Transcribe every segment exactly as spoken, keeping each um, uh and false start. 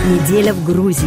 Неделя в Грузии.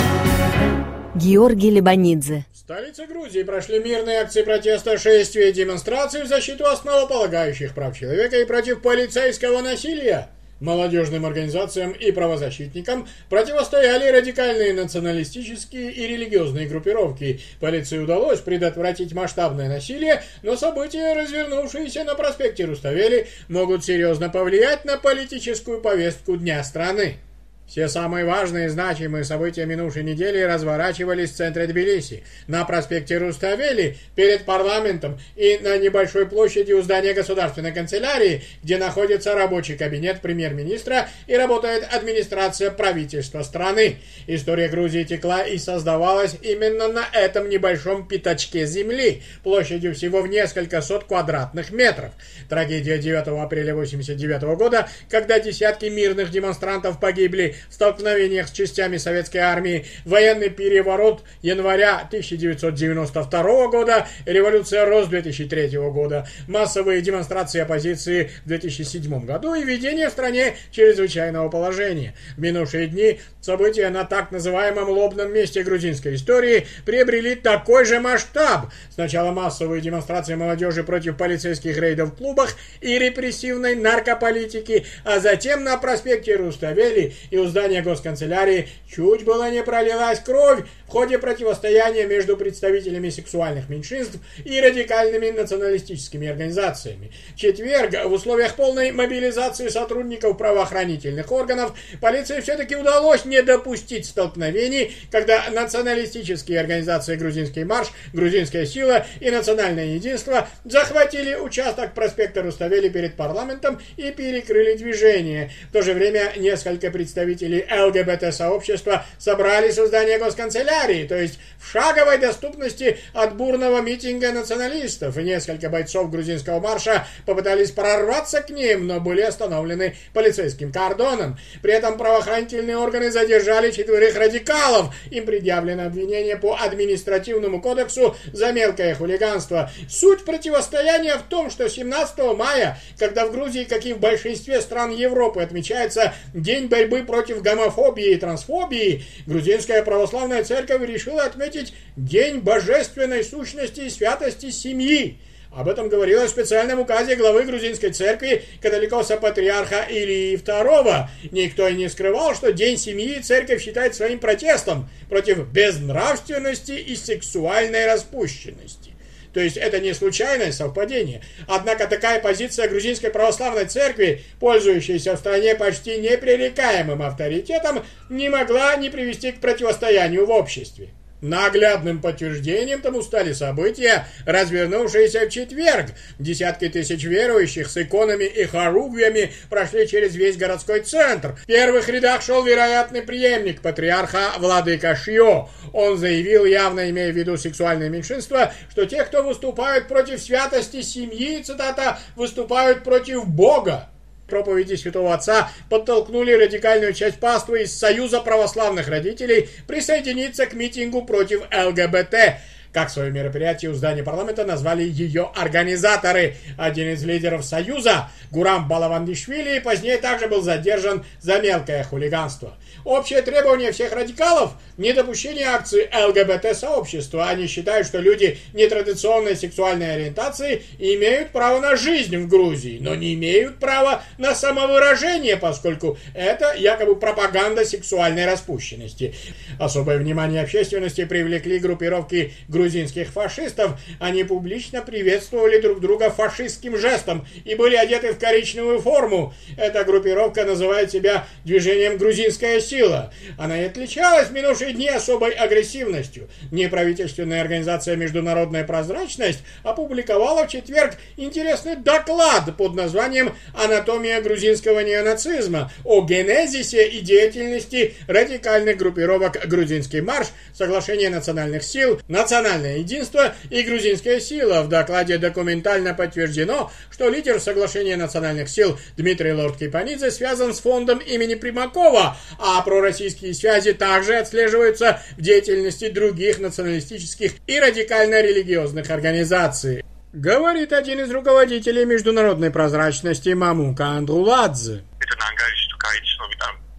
Георгий Лебанидзе. В столице Грузии прошли мирные акции протеста, шествия и демонстрации в защиту основополагающих прав человека и против полицейского насилия. Молодежным организациям и правозащитникам противостояли радикальные националистические и религиозные группировки. Полиции удалось предотвратить масштабное насилие, но события, развернувшиеся на проспекте Руставели, могут серьезно повлиять на политическую повестку дня страны. Все самые важные и значимые события минувшей недели разворачивались в центре Тбилиси, на проспекте Руставели, перед парламентом и на небольшой площади у здания государственной канцелярии, где находится рабочий кабинет премьер-министра и работает администрация правительства страны. История Грузии текла и создавалась именно на этом небольшом пятачке земли, площадью всего в несколько сот квадратных метров. Трагедия девятого апреля восемьдесят девятого года, когда десятки мирных демонстрантов погибли в столкновениях с частями советской армии, военный переворот января тысяча девятьсот девяносто второго года, революция роз две тысячи третьего года, массовые демонстрации оппозиции в две тысячи седьмом году и введение в стране чрезвычайного положения. В минувшие дни события на так называемом лобном месте грузинской истории приобрели такой же масштаб. Сначала массовые демонстрации молодежи против полицейских рейдов в клубах и репрессивной наркополитики, а затем на проспекте Руставели и у здания госканцелярии чуть было не пролилась кровь в ходе противостояния между представителями сексуальных меньшинств и радикальными националистическими организациями. В четверг, в условиях полной мобилизации сотрудников правоохранительных органов, полиции все-таки удалось не допустить столкновений, когда националистические организации «Грузинский марш», «Грузинская сила» и «Национальное единство» захватили участок проспекта Руставели перед парламентом и перекрыли движение. В то же время несколько представителей ЛГБТ-сообщества собрались у здания госканцелярии, то есть в шаговой доступности от бурного митинга националистов, и несколько бойцов грузинского марша попытались прорваться к ним, но были остановлены полицейским кордоном. При этом правоохранительные органы задержали четверых радикалов. Им предъявлено обвинение по административному кодексу за мелкое хулиганство. Суть противостояния в том, что семнадцатого мая, когда в Грузии, как и в большинстве стран Европы, отмечается День борьбы против гомофобии и трансфобии, Грузинская православная церковь решила отметить День божественной сущности и святости семьи. Об этом говорилось в специальном указе главы грузинской церкви католикоса патриарха Илии второго. Никто и не скрывал, что День семьи церковь считает своим протестом против безнравственности и сексуальной распущенности. То есть это не случайное совпадение. Однако такая позиция грузинской православной церкви, пользующейся в стране почти непререкаемым авторитетом, не могла не привести к противостоянию в обществе. Наглядным подтверждением тому стали события, развернувшиеся в четверг. Десятки тысяч верующих с иконами и хоругвями прошли через весь городской центр. В первых рядах шел вероятный преемник патриарха владыка Шио. Он заявил, явно имея в виду сексуальное меньшинство, что те, кто выступают против святости семьи, цитата, выступают против Бога. Проповеди Святого Отца подтолкнули радикальную часть паствы из Союза православных родителей присоединиться к митингу против ЛГБТ. Как свое мероприятие у здания парламента назвали ее организаторы. Один из лидеров Союза, Гурам Балавандишвили, позднее также был задержан за мелкое хулиганство. Общее требование всех радикалов – недопущение акций ЛГБТ-сообщества. Они считают, что люди нетрадиционной сексуальной ориентации имеют право на жизнь в Грузии, но не имеют права на самовыражение, поскольку это якобы пропаганда сексуальной распущенности. Особое внимание общественности привлекли группировки грузинских фашистов. Они публично приветствовали друг друга фашистским жестом и были одеты в коричневую форму. Эта группировка называет себя движением «Грузинская сила». Она и отличалась в минувшие дни особой агрессивностью. Неправительственная организация «Международная прозрачность» опубликовала в четверг интересный доклад под названием «Анатомия грузинского неонацизма» о генезисе и деятельности радикальных группировок «Грузинский марш», «Соглашение национальных сил», «Национальное единство» и «Грузинская сила». В докладе документально подтверждено, что лидер Соглашения национальных сил Дмитрий Лорд-Кипанидзе связан с фондом имени Примакова, а пророссийские связи также отслеживаются в деятельности других националистических и радикально-религиозных организаций. Говорит один из руководителей международной прозрачности Мамука Андруладзе.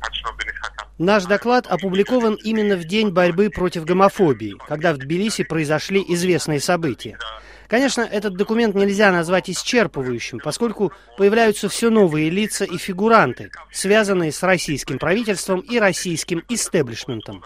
Наш доклад опубликован именно в день борьбы против гомофобии, когда в Тбилиси произошли известные события. Конечно, этот документ нельзя назвать исчерпывающим, поскольку появляются все новые лица и фигуранты, связанные с российским правительством и российским истеблишментом.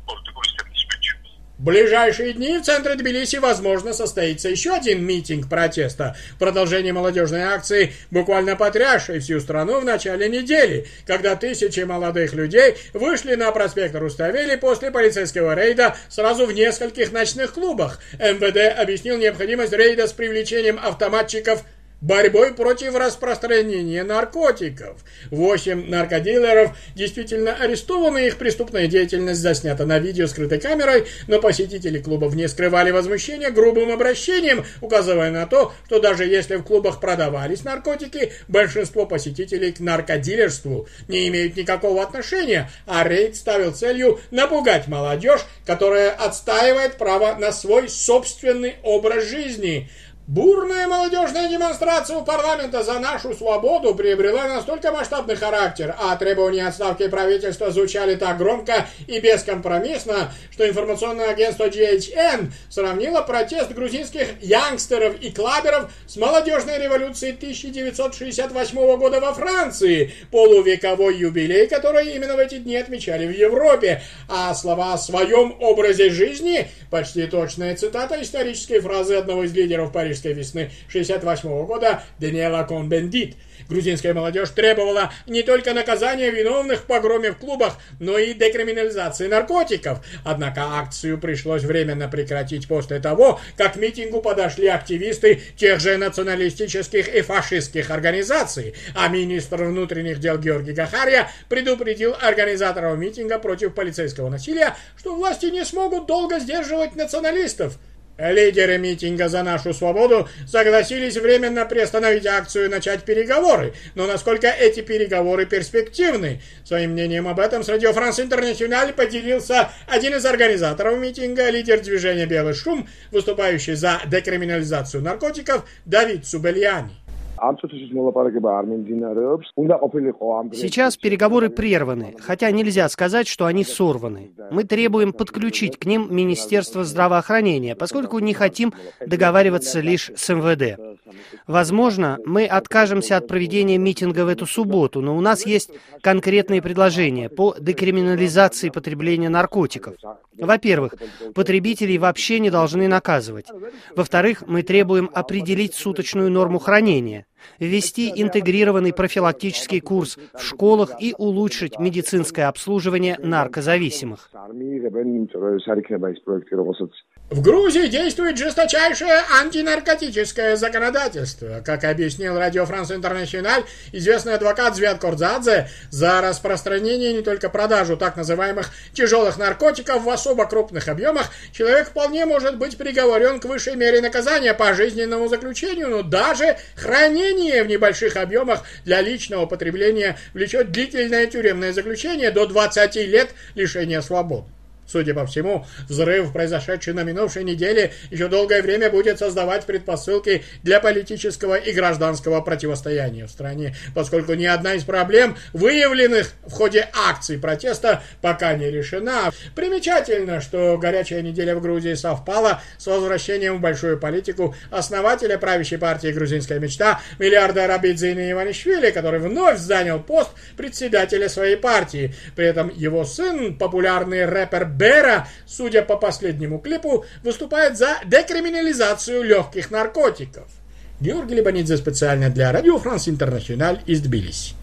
В ближайшие дни в центре Тбилиси, возможно, состоится еще один митинг протеста в продолжении молодежной акции, буквально потрясшей всю страну в начале недели, когда тысячи молодых людей вышли на проспект Руставели после полицейского рейда сразу в нескольких ночных клубах. эм вэ дэ объяснил необходимость рейда с привлечением автоматчиков борьбой против распространения наркотиков. Восемь наркодилеров действительно арестованы, их преступная деятельность заснята на видео скрытой камерой, но посетители клубов не скрывали возмущения грубым обращением, указывая на то, что даже если в клубах продавались наркотики, большинство посетителей к наркодилерству не имеют никакого отношения, а рейд ставил целью напугать молодежь, которая отстаивает право на свой собственный образ жизни. Бурная молодежная демонстрация у парламента за нашу свободу приобрела настолько масштабный характер, а требования отставки правительства звучали так громко и бескомпромиссно, что информационное агентство джи эйч эн сравнило протест грузинских янгстеров и клаберов с молодежной революцией тысяча девятьсот шестьдесят восьмого года во Франции, полувековой юбилей, который именно в эти дни отмечали в Европе. А слова о своем образе жизни – почти точная цитата исторической фразы одного из лидеров Парижской весны шестьдесят восьмого года Даниэла Кон-Бендит. Грузинская молодежь требовала не только наказания виновных в погроме в клубах, но и декриминализации наркотиков. Однако акцию пришлось временно прекратить после того, как к митингу подошли активисты тех же националистических и фашистских организаций, а министр внутренних дел Георгий Гахария предупредил организаторов митинга против полицейского насилия, что власти не смогут долго сдерживать националистов. Лидеры митинга «За нашу свободу» согласились временно приостановить акцию и начать переговоры. Но насколько эти переговоры перспективны? Своим мнением об этом с Радио Франс Интернациональ поделился один из организаторов митинга, лидер движения «Белый шум», выступающий за декриминализацию наркотиков Давид Субельяни. Сейчас переговоры прерваны, хотя нельзя сказать, что они сорваны. Мы требуем подключить к ним Министерство здравоохранения, поскольку не хотим договариваться лишь с эм вэ дэ. Возможно, мы откажемся от проведения митинга в эту субботу, но у нас есть конкретные предложения по декриминализации потребления наркотиков. Во-первых, потребителей вообще не должны наказывать. Во-вторых, мы требуем определить суточную норму хранения, ввести интегрированный профилактический курс в школах и улучшить медицинское обслуживание наркозависимых. В Грузии действует жесточайшее антинаркотическое законодательство. Как объяснил Радио Франс Интернациональ известный адвокат Звят Кордзадзе, за распространение не только продажу так называемых тяжелых наркотиков в особо крупных объемах человек вполне может быть приговорен к высшей мере наказания пожизненному заключению, но даже хранение в небольших объемах для личного потребления влечет длительное тюремное заключение до двадцати лет лишения свободы. Судя по всему, взрыв, произошедший на минувшей неделе, еще долгое время будет создавать предпосылки для политического и гражданского противостояния в стране, поскольку ни одна из проблем, выявленных в ходе акций протеста, пока не решена. Примечательно, что горячая неделя в Грузии совпала с возвращением в большую политику основателя правящей партии «Грузинская мечта» миллиардера Абидзина Иванишвили, который вновь занял пост председателя своей партии. При этом его сын, популярный рэпер Бера, судя по последнему клипу, выступает за декриминализацию легких наркотиков. Георгий Лебанидзе специально для Радио Франс Интернациональ из Тбилиси.